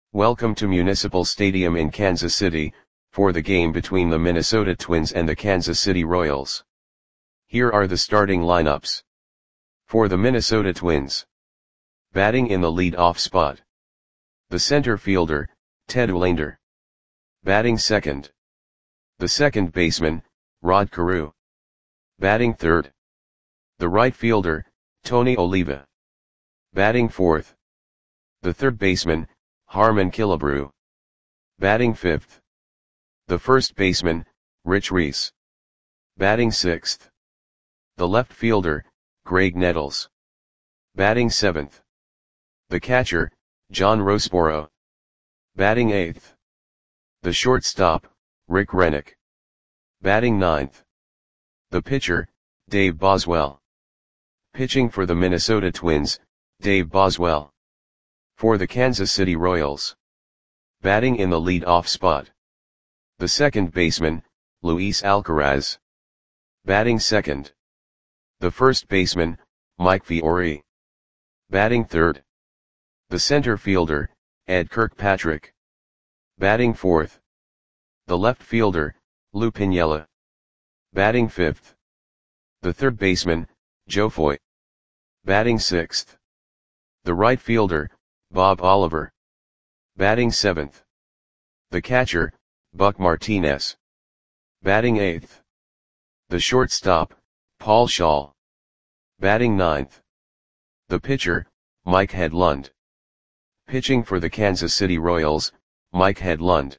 Welcome to Municipal Stadium in Kansas City, for the game between the Minnesota Twins and the Kansas City Royals. Here are the starting lineups. For the Minnesota Twins. Batting in the lead-off spot. The center fielder, Ted Olander. Batting second. The second baseman, Rod Carew. Batting third. The right fielder, Tony Oliva. Batting fourth. The third baseman, Harmon Killebrew. Batting fifth. The first baseman, Rich Reese. Batting sixth. The left fielder, Graig Nettles. Batting seventh. The catcher, John Roseboro. Batting eighth. The shortstop, Rick Rennick. Batting ninth. The pitcher, Dave Boswell. Pitching for the Minnesota Twins, Dave Boswell. For the Kansas City Royals. Batting in the lead-off spot. The second baseman, Luis Alcaraz. Batting second. The first baseman, Mike Fiore. Batting third. The center fielder, Ed Kirkpatrick. Batting fourth. The left fielder, Lou Piniella. Batting fifth. The third baseman, Joe Foy. Batting sixth. The right fielder, Bob Oliver. Batting seventh. The catcher, Buck Martinez. Batting eighth. The shortstop, Paul Schall. Batting ninth. The pitcher, Mike Hedlund. Pitching for the Kansas City Royals, Mike Hedlund.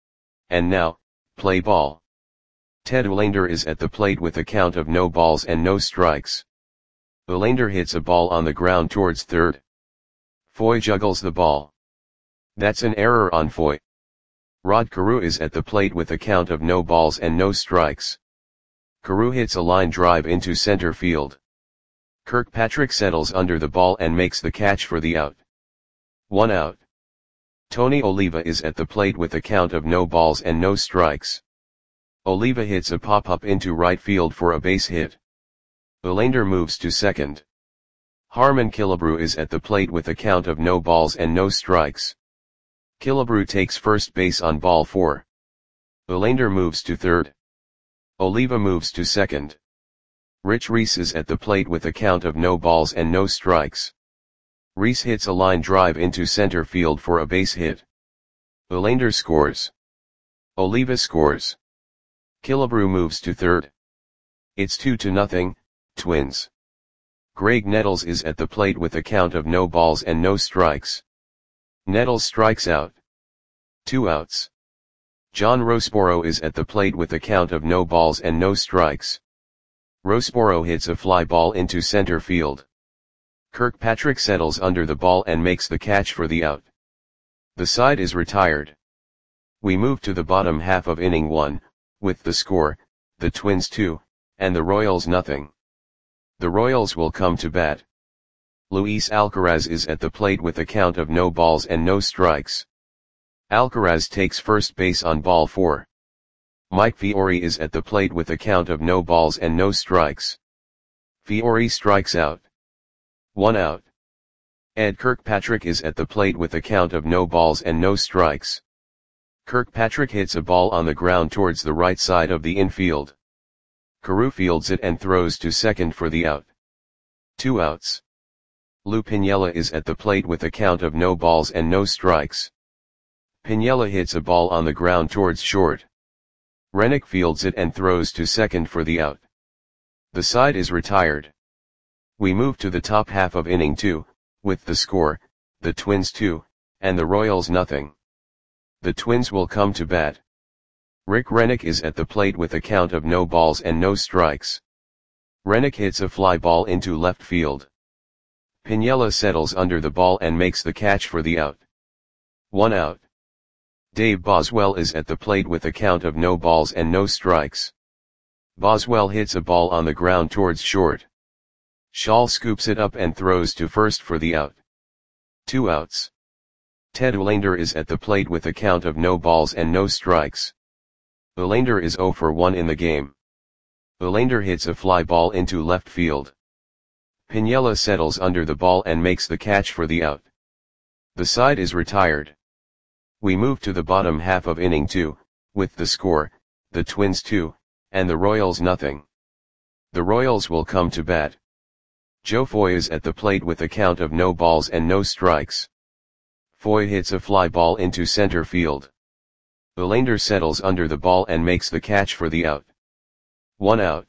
And now, play ball. Ted Olander is at the plate with a count of no balls and no strikes. Olander hits a ball on the ground towards third. Foy juggles the ball. That's an error on Foy. Rod Carew is at the plate with a count of no balls and no strikes. Carew hits a line drive into center field. Kirkpatrick settles under the ball and makes the catch for the out. 1 out. Tony Oliva is at the plate with a count of no balls and no strikes. Oliva hits a pop-up into right field for a base hit. Olander moves to second. Harmon Killebrew is at the plate with a count of no balls and no strikes. Killebrew takes first base on ball 4. Olander moves to third. Oliva moves to second. Rich Reese is at the plate with a count of no balls and no strikes. Reese hits a line drive into center field for a base hit. Olander scores. Oliva scores. Killebrew moves to third. It's 2-0, Twins. Graig Nettles is at the plate with a count of no balls and no strikes. Nettles strikes out. 2 outs. John Roseboro is at the plate with a count of no balls and no strikes. Roseboro hits a fly ball into center field. Kirkpatrick settles under the ball and makes the catch for the out. The side is retired. We move to the bottom half of inning 1, with the score, the Twins 2, and the Royals nothing. The Royals will come to bat. Luis Alcaraz is at the plate with a count of no balls and no strikes. Alcaraz takes first base on ball 4. Mike Fiore is at the plate with a count of no balls and no strikes. Fiore strikes out. 1 out. Ed Kirkpatrick is at the plate with a count of no balls and no strikes. Kirkpatrick hits a ball on the ground towards the right side of the infield. Carew fields it and throws to second for the out. 2 outs. Lou Piniella is at the plate with a count of no balls and no strikes. Piniella hits a ball on the ground towards short. Rennick fields it and throws to second for the out. The side is retired. We move to the top half of inning 2, with the score, the Twins 2, and the Royals nothing. The Twins will come to bat. Rick Rennick is at the plate with a count of no balls and no strikes. Rennick hits a fly ball into left field. Piniella settles under the ball and makes the catch for the out. 1 out. Dave Boswell is at the plate with a count of no balls and no strikes. Boswell hits a ball on the ground towards short. Schall scoops it up and throws to first for the out. 2 outs. Ted Olander is at the plate with a count of no balls and no strikes. Olander is 0 for 1 in the game. Olander hits a fly ball into left field. Piniella settles under the ball and makes the catch for the out. The side is retired. We move to the bottom half of inning 2, with the score, the Twins 2, and the Royals nothing. The Royals will come to bat. Joe Foy is at the plate with a count of no balls and no strikes. Foy hits a fly ball into center field. Belander settles under the ball and makes the catch for the out. 1 out.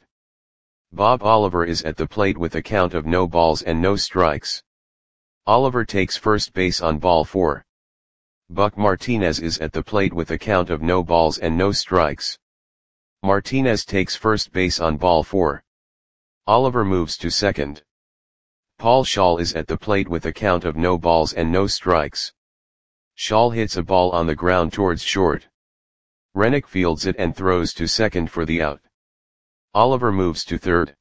Bob Oliver is at the plate with a count of no balls and no strikes. Oliver takes first base on ball 4. Buck Martinez is at the plate with a count of no balls and no strikes. Martinez takes first base on ball 4. Oliver moves to second. Paul Schaal is at the plate with a count of no balls and no strikes. Schaal hits a ball on the ground towards short. Rennick fields it and throws to second for the out. Oliver moves to third.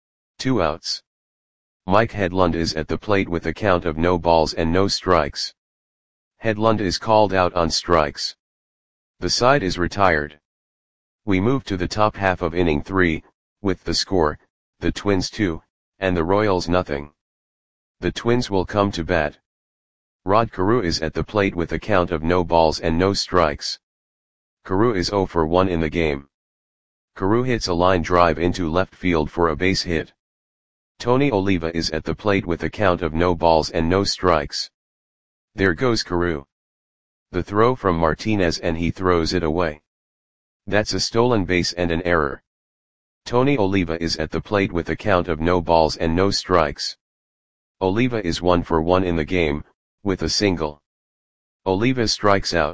2 outs. Mike Hedlund is at the plate with a count of no balls and no strikes. Hedlund is called out on strikes. The side is retired. We move to the top half of inning 3, with the score, the Twins 2, and the Royals nothing. The Twins will come to bat. Rod Carew is at the plate with a count of no balls and no strikes. Carew is 0 for 1 in the game. Carew hits a line drive into left field for a base hit. Tony Oliva is at the plate with a count of no balls and no strikes. There goes Carew. The throw from Martinez and he throws it away. That's a stolen base and an error. Tony Oliva is at the plate with a count of no balls and no strikes. Oliva is 1 for 1 in the game, with a single. Oliva strikes out.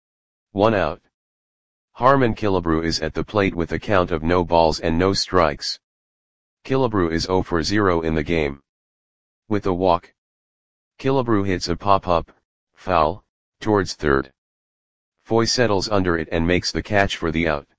1 out. Harmon Killebrew is at the plate with a count of no balls and no strikes. Killebrew is 0 for 0 in the game. With a walk. Killebrew hits a pop-up, foul, towards third. Foy settles under it and makes the catch for the out.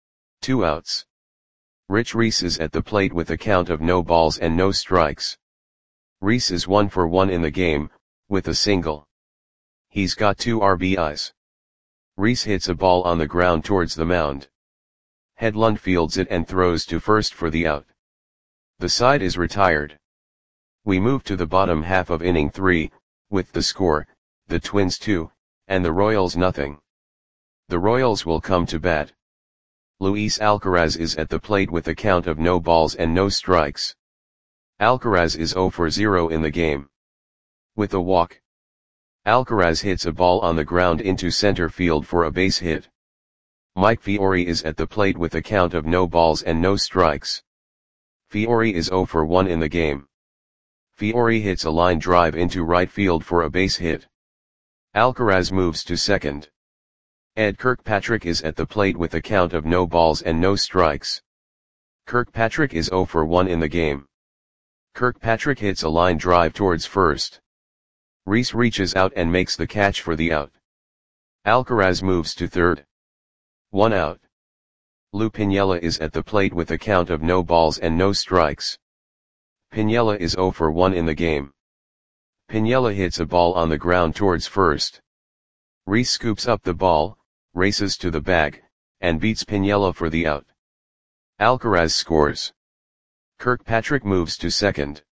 2 outs. Rich Reese is at the plate with a count of no balls and no strikes. Reese is 1 for 1 in the game, with a single. He's got 2 RBIs. Reese hits a ball on the ground towards the mound. Hedlund fields it and throws to first for the out. The side is retired. We move to the bottom half of inning 3, with the score, the Twins 2, and the Royals nothing. The Royals will come to bat. Luis Alcaraz is at the plate with a count of no balls and no strikes. Alcaraz is 0 for 0 in the game. With a walk. Alcaraz hits a ball on the ground into center field for a base hit. Mike Fiore is at the plate with a count of no balls and no strikes. Fiore is 0 for 1 in the game. Fiore hits a line drive into right field for a base hit. Alcaraz moves to second. Ed Kirkpatrick is at the plate with a count of no balls and no strikes. Kirkpatrick is 0 for 1 in the game. Kirkpatrick hits a line drive towards first. Reese reaches out and makes the catch for the out. Alcaraz moves to third. 1 out. Lou Piniella is at the plate with a count of no balls and no strikes. Piniella is 0 for 1 in the game. Piniella hits a ball on the ground towards first. Reese scoops up the ball, races to the bag, and beats Piniella for the out. Alcaraz scores. Kirkpatrick moves to second.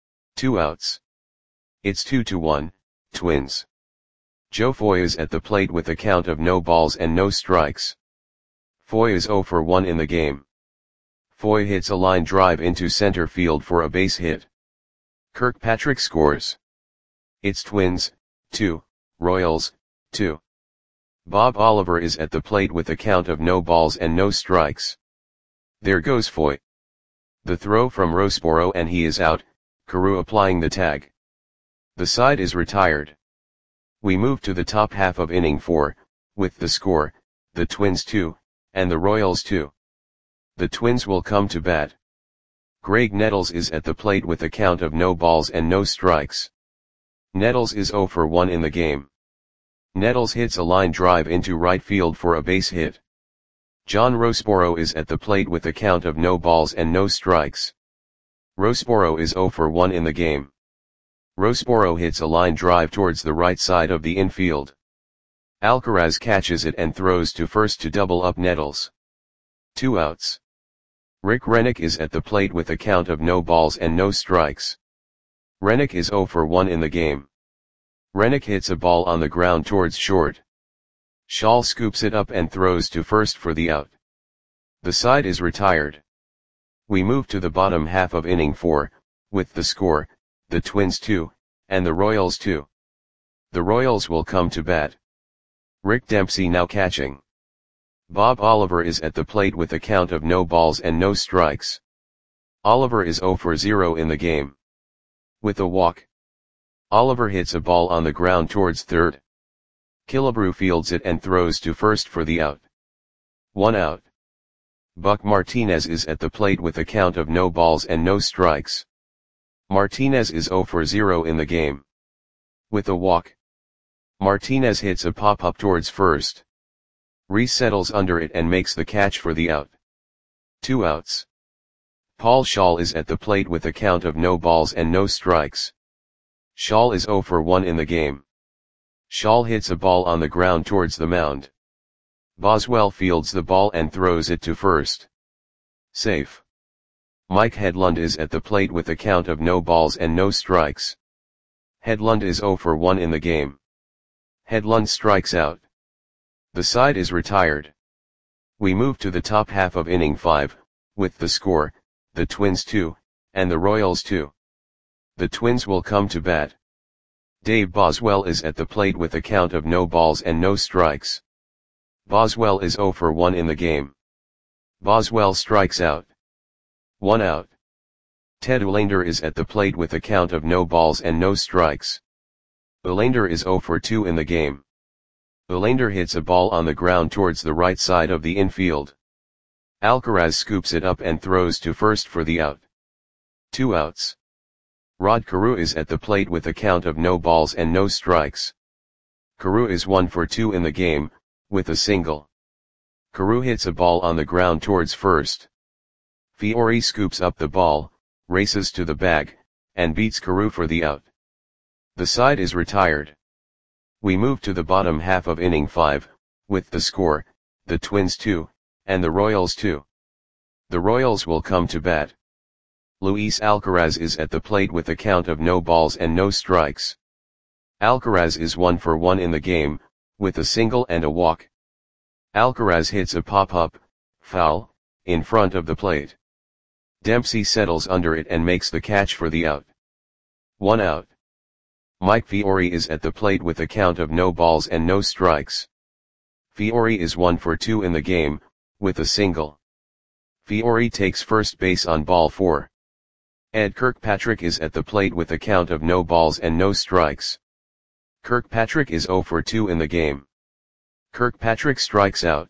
2 outs. It's 2-1, Twins. Joe Foy is at the plate with a count of no balls and no strikes. Foy is 0 for 1 in the game. Foy hits a line drive into center field for a base hit. Kirkpatrick scores. It's Twins, 2, Royals, 2. Bob Oliver is at the plate with a count of no balls and no strikes. There goes Foy. The throw from Roseboro and he is out, Carew applying the tag. The side is retired. We move to the top half of inning 4, with the score, the Twins 2, and the Royals 2. The Twins will come to bat. Greg Nettles is at the plate with a count of no balls and no strikes. Nettles is 0 for 1 in the game. Nettles hits a line drive into right field for a base hit. John Roseboro is at the plate with a count of no balls and no strikes. Roseboro is 0 for 1 in the game. Roseboro hits a line drive towards the right side of the infield. Alcaraz catches it and throws to first to double up Nettles. 2 outs. Rick Rennick is at the plate with a count of no balls and no strikes. Rennick is 0 for 1 in the game. Rennick hits a ball on the ground towards short. Schall scoops it up and throws to first for the out. The side is retired. We move to the bottom half of inning 4, with the score, the Twins 2, and the Royals 2. The Royals will come to bat. Rick Dempsey now catching. Bob Oliver is at the plate with a count of no balls and no strikes. Oliver is 0 for 0 in the game. With a walk. Oliver hits a ball on the ground towards third. Killebrew fields it and throws to first for the out. 1 out. Buck Martinez is at the plate with a count of no balls and no strikes. Martinez is 0 for 0 in the game. With a walk. Martinez hits a pop-up towards first. Reese settles under it and makes the catch for the out. 2 outs. Paul Schall is at the plate with a count of no balls and no strikes. Schall is 0 for 1 in the game. Schall hits a ball on the ground towards the mound. Boswell fields the ball and throws it to first. Safe. Mike Hedlund is at the plate with a count of no balls and no strikes. Hedlund is 0 for 1 in the game. Hedlund strikes out. The side is retired. We move to the top half of inning 5, with the score, the Twins 2, and the Royals 2. The Twins will come to bat. Dave Boswell is at the plate with a count of no balls and no strikes. Boswell is 0 for 1 in the game. Boswell strikes out. 1 out. Ted Uhlaender is at the plate with a count of no balls and no strikes. Uhlaender is 0 for 2 in the game. Uhlaender hits a ball on the ground towards the right side of the infield. Alcaraz scoops it up and throws to first for the out. 2 outs. Rod Carew is at the plate with a count of no balls and no strikes. Carew is 1 for 2 in the game, with a single. Carew hits a ball on the ground towards first. Fiore scoops up the ball, races to the bag, and beats Carew for the out. The side is retired. We move to the bottom half of inning 5, with the score, the Twins 2, and the Royals 2. The Royals will come to bat. Luis Alcaraz is at the plate with a count of no balls and no strikes. Alcaraz is 1 for 1 in the game, with a single and a walk. Alcaraz hits a pop-up, foul, in front of the plate. Dempsey settles under it and makes the catch for the out. 1 out. Mike Fiore is at the plate with a count of no balls and no strikes. Fiore is 1 for 2 in the game, with a single. Fiore takes first base on ball 4. Ed Kirkpatrick is at the plate with a count of no balls and no strikes. Kirkpatrick is 0 for 2 in the game. Kirkpatrick strikes out.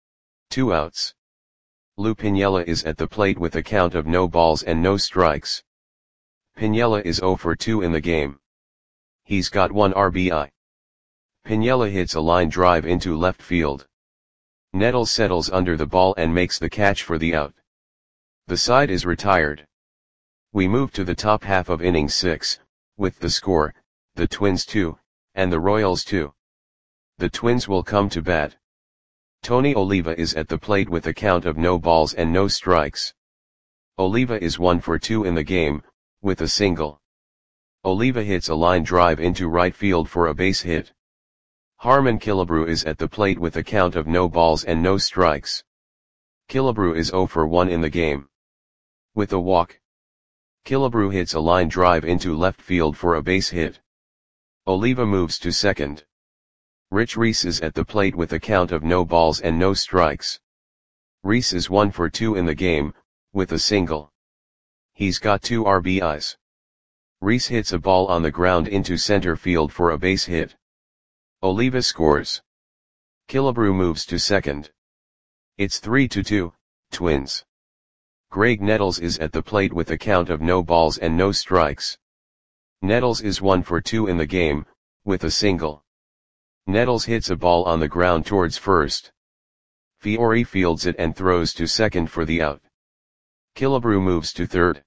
2 outs. Lou Piniella is at the plate with a count of no balls and no strikes. Piniella is 0 for 2 in the game. He's got 1 RBI. Piniella hits a line drive into left field. Nettles settles under the ball and makes the catch for the out. The side is retired. We move to the top half of inning 6, with the score, the Twins 2, and the Royals 2. The Twins will come to bat. Tony Oliva is at the plate with a count of no balls and no strikes. Oliva is 1 for 2 in the game, with a single. Oliva hits a line drive into right field for a base hit. Harmon Killebrew is at the plate with a count of no balls and no strikes. Killebrew is 0 for 1 in the game. With a walk. Killebrew hits a line drive into left field for a base hit. Oliva moves to second. Rich Reese is at the plate with a count of no balls and no strikes. Reese is 1 for 2 in the game, with a single. He's got 2 RBIs. Reese hits a ball on the ground into center field for a base hit. Oliva scores. Killebrew moves to second. It's 3-2, Twins. Greg Nettles is at the plate with a count of no balls and no strikes. Nettles is 1 for 2 in the game, with a single. Nettles hits a ball on the ground towards first. Fiore fields it and throws to second for the out. Killebrew moves to third.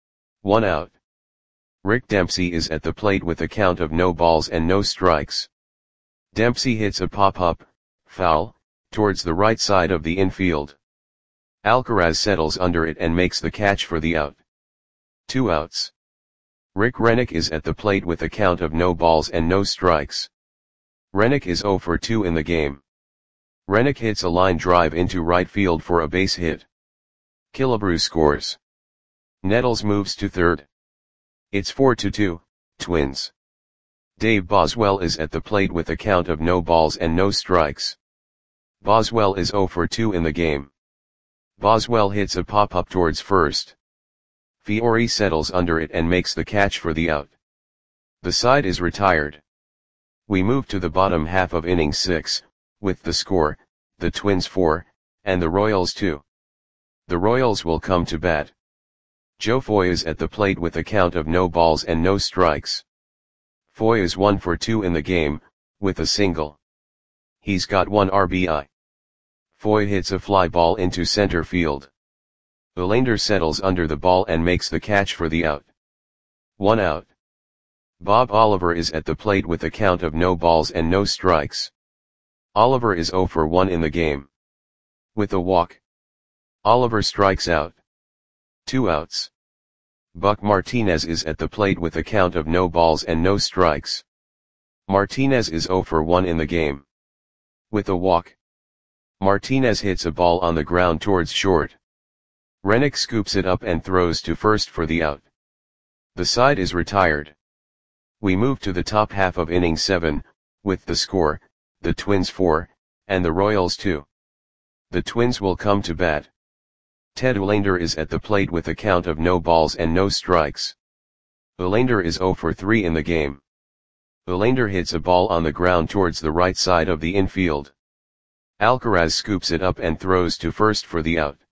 1 out. Rick Dempsey is at the plate with a count of no balls and no strikes. Dempsey hits a pop-up, foul, towards the right side of the infield. Alcaraz settles under it and makes the catch for the out. 2 outs. Rick Rennick is at the plate with a count of no balls and no strikes. Rennick is 0 for 2 in the game. Rennick hits a line drive into right field for a base hit. Killebrew scores. Nettles moves to third. It's 4-2, Twins. Dave Boswell is at the plate with a count of no balls and no strikes. Boswell is 0 for 2 in the game. Boswell hits a pop-up towards first. Fiore settles under it and makes the catch for the out. The side is retired. We move to the bottom half of inning 6, with the score, the Twins 4, and the Royals 2. The Royals will come to bat. Joe Foy is at the plate with a count of no balls and no strikes. Foy is 1 for 2 in the game, with a single. He's got 1 RBI. Foy hits a fly ball into center field. Olander settles under the ball and makes the catch for the out. 1 out. Bob Oliver is at the plate with a count of no balls and no strikes. Oliver is 0 for 1 in the game. With a walk, Oliver strikes out. 2 outs. Buck Martinez is at the plate with a count of no balls and no strikes. Martinez is 0 for 1 in the game. With a walk, Martinez hits a ball on the ground towards short. Rennick scoops it up and throws to first for the out. The side is retired. We move to the top half of inning 7, with the score, the Twins 4, and the Royals 2. The Twins will come to bat. Ted Olander is at the plate with a count of no balls and no strikes. Olander is 0 for 3 in the game. Olander hits a ball on the ground towards the right side of the infield. Alcaraz scoops it up and throws to first for the out.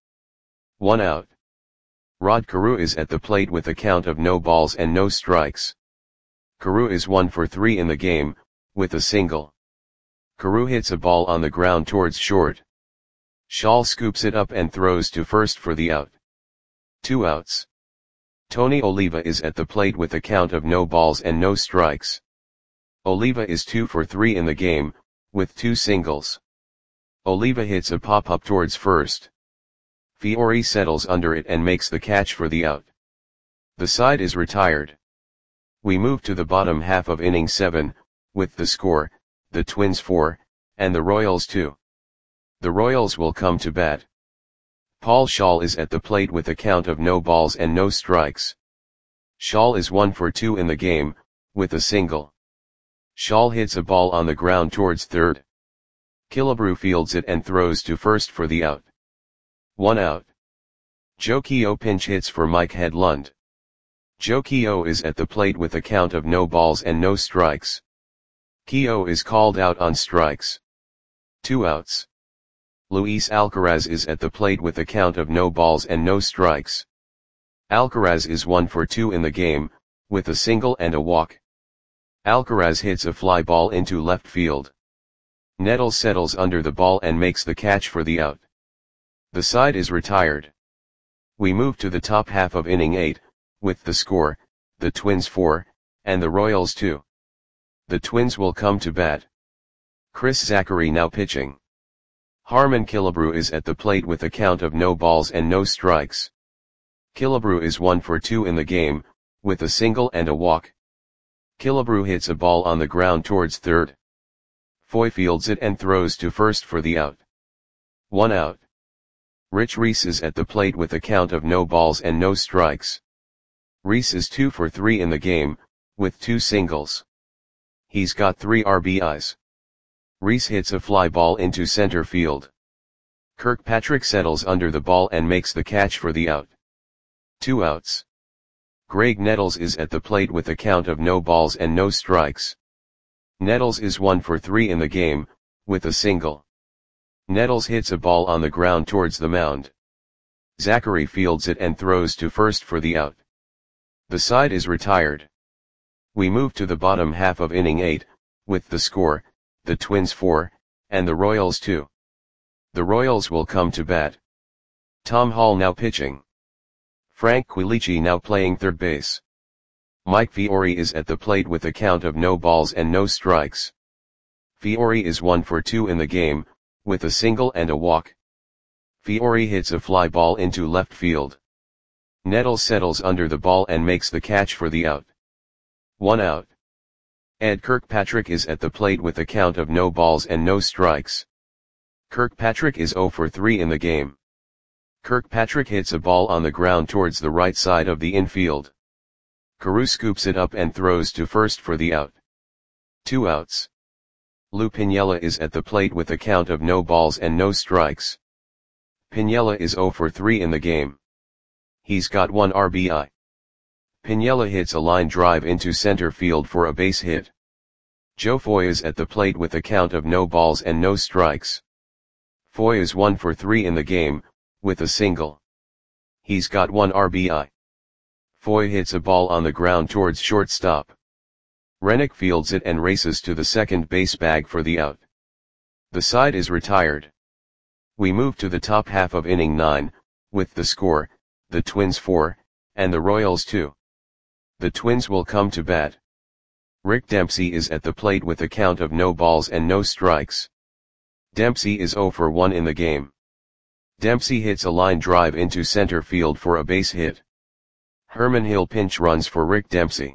1 out. Rod Carew is at the plate with a count of no balls and no strikes. Carew is 1 for 3 in the game, with a single. Carew hits a ball on the ground towards short. Schall scoops it up and throws to first for the out. 2 outs. Tony Oliva is at the plate with a count of no balls and no strikes. Oliva is 2 for 3 in the game, with 2 singles. Oliva hits a pop-up towards first. Fiore settles under it and makes the catch for the out. The side is retired. We move to the bottom half of inning 7, with the score, the Twins 4, and the Royals 2. The Royals will come to bat. Paul Schall is at the plate with a count of no balls and no strikes. Schall is 1 for 2 in the game, with a single. Schall hits a ball on the ground towards third. Killebrew fields it and throws to first for the out. 1 out. Joe Keough pinch hits for Mike Hedlund. Joe Keough is at the plate with a count of no balls and no strikes. Keough is called out on strikes. 2 outs. Luis Alcaraz is at the plate with a count of no balls and no strikes. Alcaraz is 1 for 2 in the game, with a single and a walk. Alcaraz hits a fly ball into left field. Nettles settles under the ball and makes the catch for the out. The side is retired. We move to the top half of inning 8, with the score, the Twins 4, and the Royals 2. The Twins will come to bat. Chris Zachary now pitching. Harmon Killebrew is at the plate with a count of no balls and no strikes. Killebrew is 1 for 2 in the game, with a single and a walk. Killebrew hits a ball on the ground towards third. Foy fields it and throws to first for the out. 1 out. Rich Reese is at the plate with a count of no balls and no strikes. Reese is 2 for 3 in the game, with 2 singles. He's got 3 RBIs. Reese hits a fly ball into center field. Kirkpatrick settles under the ball and makes the catch for the out. 2 outs. Greg Nettles is at the plate with a count of no balls and no strikes. Nettles is 1 for 3 in the game, with a single. Nettles hits a ball on the ground towards the mound. Zachary fields it and throws to first for the out. The side is retired. We move to the bottom half of inning 8, with the score, the Twins 4, and the Royals 2. The Royals will come to bat. Tom Hall now pitching. Frank Quilici now playing third base. Mike Fiore is at the plate with a count of no balls and no strikes. Fiore is 1 for 2 in the game, with a single and a walk. Fiore hits a fly ball into left field. Nettles settles under the ball and makes the catch for the out. 1 out. Ed Kirkpatrick is at the plate with a count of no balls and no strikes. Kirkpatrick is 0 for 3 in the game. Kirkpatrick hits a ball on the ground towards the right side of the infield. Carew scoops it up and throws to first for the out. 2 outs. Lou Piniella is at the plate with a count of no balls and no strikes. Piniella is 0 for 3 in the game. He's got 1 RBI. Piniella hits a line drive into center field for a base hit. Joe Foy is at the plate with a count of no balls and no strikes. Foy is 1 for 3 in the game, with a single. He's got 1 RBI. Foy hits a ball on the ground towards shortstop. Rennick fields it and races to the second base bag for the out. The side is retired. We move to the top half of inning 9, with the score, the Twins 4, and the Royals 2. The Twins will come to bat. Rick Dempsey is at the plate with a count of no balls and no strikes. Dempsey is 0 for 1 in the game. Dempsey hits a line drive into center field for a base hit. Herman Hill pinch runs for Rick Dempsey.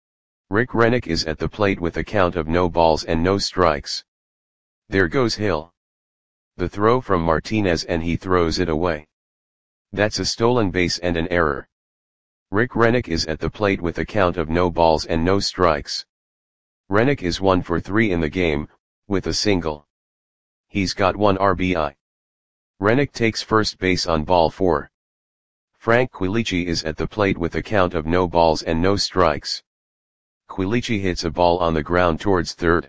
Rick Rennick is at the plate with a count of no balls and no strikes. There goes Hill. The throw from Martinez and he throws it away. That's a stolen base and an error. Rick Rennick is at the plate with a count of no balls and no strikes. Rennick is 1 for 3 in the game, with a single. He's got 1 RBI. Rennick takes first base on ball 4. Frank Quilici is at the plate with a count of no balls and no strikes. Quilici hits a ball on the ground towards third.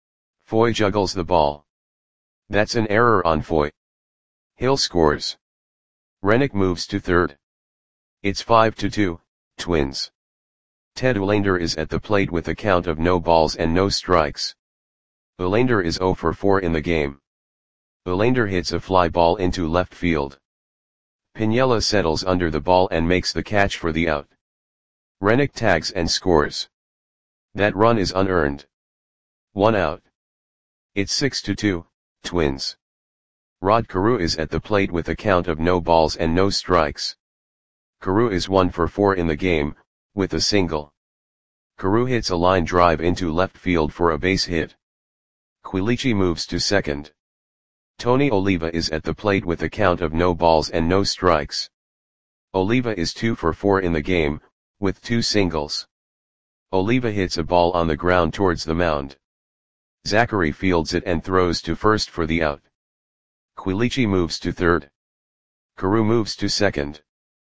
Foy juggles the ball. That's an error on Foy. Hill scores. Rennick moves to third. It's 5-2, Twins. Ted Uhlaender is at the plate with a count of no balls and no strikes. Uhlaender is 0 for 4 in the game. Uhlaender hits a fly ball into left field. Piniella settles under the ball and makes the catch for the out. Rennick tags and scores. That run is unearned. 1 out. It's 6-2, Twins. Rod Carew is at the plate with a count of no balls and no strikes. Carew is 1 for 4 in the game, with a single. Carew hits a line drive into left field for a base hit. Quilici moves to second. Tony Oliva is at the plate with a count of no balls and no strikes. Oliva is 2 for 4 in the game, with 2 singles. Oliva hits a ball on the ground towards the mound. Zachary fields it and throws to first for the out. Quilici moves to third. Carew moves to second.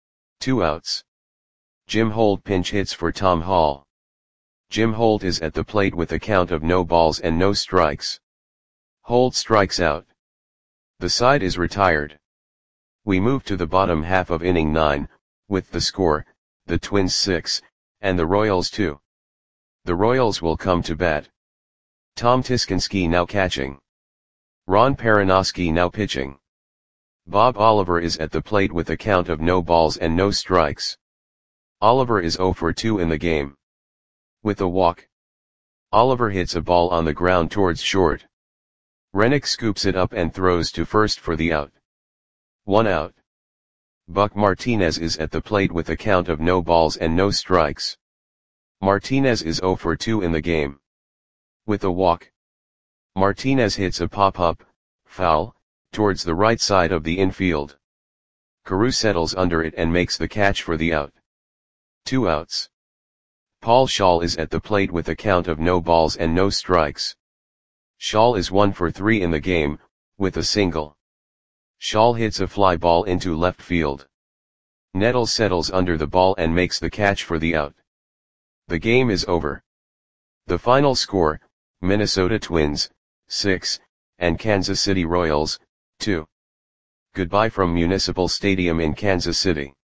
2 outs. Jim Holt pinch hits for Tom Hall. Jim Holt is at the plate with a count of no balls and no strikes. Holt strikes out. The side is retired. We move to the bottom half of inning 9, with the score, the Twins 6, and the Royals 2. The Royals will come to bat. Tom Tiskinski now catching. Ron Perinoski now pitching. Bob Oliver is at the plate with a count of no balls and no strikes. Oliver is 0 for 2 in the game. With a walk. Oliver hits a ball on the ground towards short. Rennick scoops it up and throws to first for the out. 1 out. Buck Martinez is at the plate with a count of no balls and no strikes. Martinez is 0 for 2 in the game. With a walk. Martinez hits a pop-up, foul, towards the right side of the infield. Carew settles under it and makes the catch for the out. 2 outs. Paul Schall is at the plate with a count of no balls and no strikes. Schall is 1 for 3 in the game, with a single. Schall hits a fly ball into left field. Nettles settles under the ball and makes the catch for the out. The game is over. The final score, Minnesota Twins, 6, and Kansas City Royals, 2. Goodbye from Municipal Stadium in Kansas City.